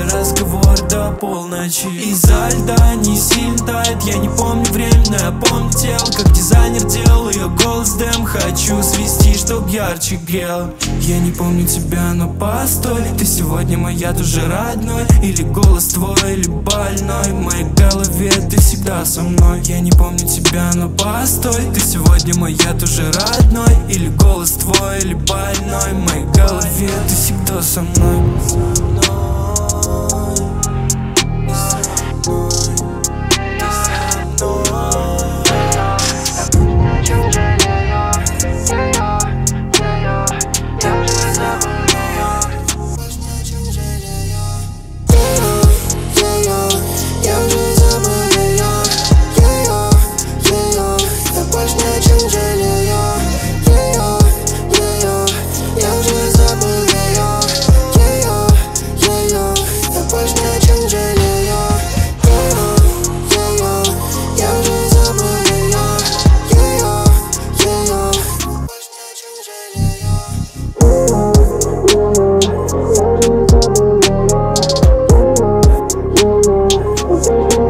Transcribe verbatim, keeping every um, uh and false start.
разговор до полночи. Из-за льда не сильно тает, я не помню время, но я помню тело, как дизайнер делал ее голос дэм. Хочу свести, чтоб ярче грел. Я не помню тебя, но постой, ты сегодня моя тоже родной. Или голос твой, или больной, в моей голове ты всегда со мной. Я не помню тебя, но постой, ты сегодня моя тоже родной. Или голос твой, или больной, в моей голове ты всегда со мной. We'll be right back.